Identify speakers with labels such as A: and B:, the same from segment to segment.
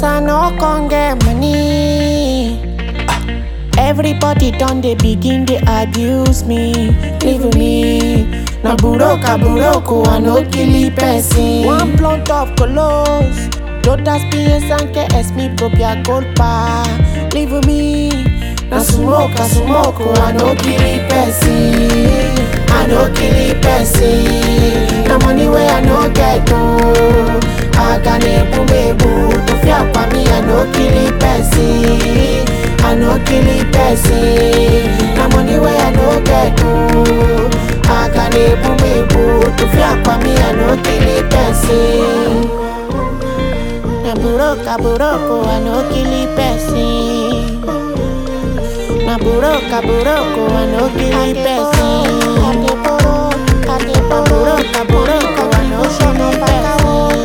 A: As I no con get money, everybody done they begin they abuse me, leave me. Na buroko, I no kill person. One blunt of colos, todas piensan que es mi propia culpa, leave me. Na smoke, I no kill person. I no kill person. Na money where I no get to. I can ebu to fear for me. I no kill person. I no kill person. Na money where I no get to. I can ebu to fear for me. I no kill person. Na buroko, I no kill person. Na buroko, I no kill person. Buroko, I no show no person.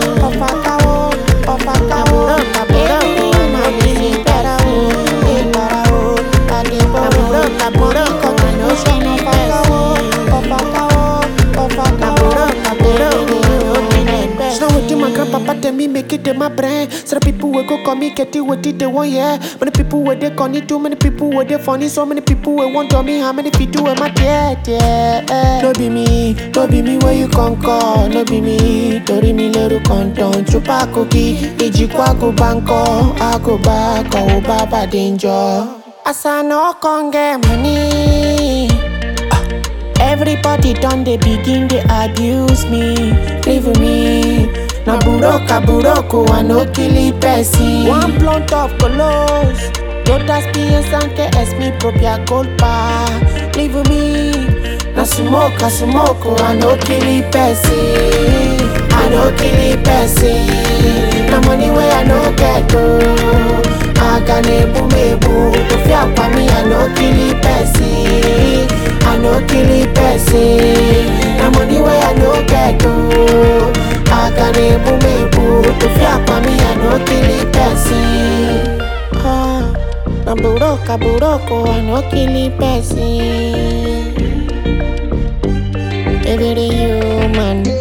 A: Papa tell me make it in my brain. So the people will go call me Ketty what did they want, yeah. Many people were they call me too many people were they funny. So many people will want to me how many people am I dead, yeah. No be me where you come call. No be me, tori me little conton. Chupa cookie, ijikwa go banko. I go back, oh baba danger. As I no con get money, everybody done they begin they abuse me, leave me. Na buroko, I no kill person. One blunt of colos, todas piensan que es mi propia culpa, leave me. Na smoke, I no kill person. I no kill person. Na money where I no get to. I can ebu to fear for me. I no kill person. I no kill person. Na money where I no get to. I can ebu to fear for me. I no kill person. Na buroko, I no kill person. Every human.